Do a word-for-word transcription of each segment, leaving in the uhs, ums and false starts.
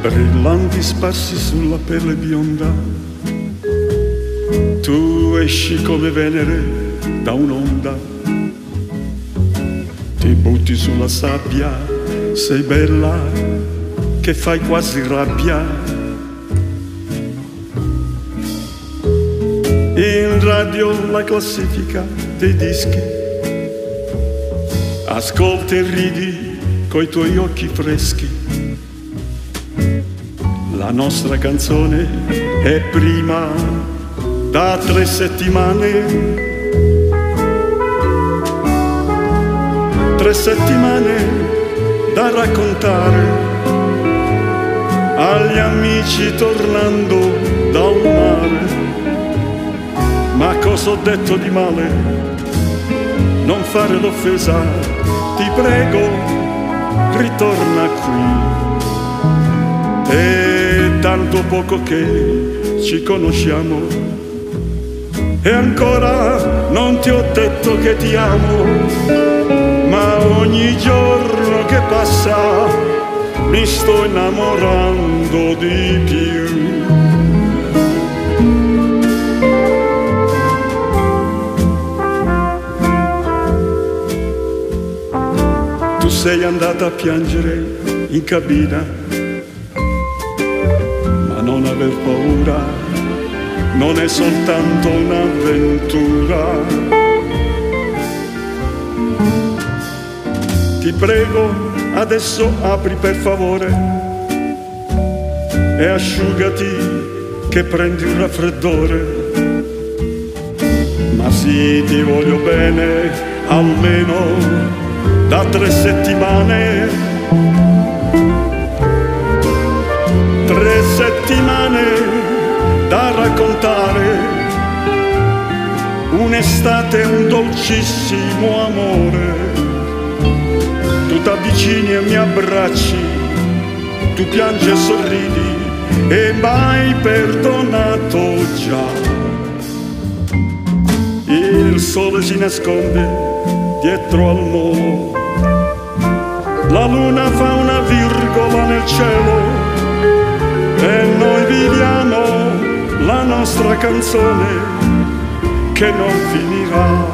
brillanti sparsi sulla pelle bionda. Tu esci come Venere da un'onda, ti butti sulla sabbia, sei bella che fai quasi rabbia. In radio la classifica dei dischi, ascolti e ridi coi tuoi occhi freschi. La nostra canzone è prima da tre settimane, tre settimane da raccontare agli amici tornando da un mare. Ma cosa ho detto di male? Non fare l'offesa, ti prego, ritorna qui. È tanto poco che ci conosciamo e ancora non ti ho detto che ti amo, ma ogni giorno che passa mi sto innamorando di più. Tu sei andata a piangere in cabina, ma non aver paura, non è soltanto un'avventura. Ti prego, adesso apri per favore e asciugati che prendi il raffreddore. Ma sì, ti voglio bene, almeno da tre settimane, tre settimane da raccontare, un'estate, un dolcissimo amore. Tu t'avvicini e mi abbracci, tu piangi e sorridi e m'hai perdonato già. Il sole si nasconde dietro al molo, la luna fa una virgola nel cielo e noi viviamo la nostra canzone che non finirà.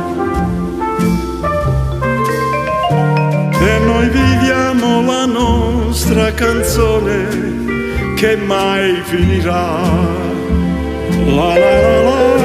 E noi viviamo la nostra canzone che mai finirà. La la la la.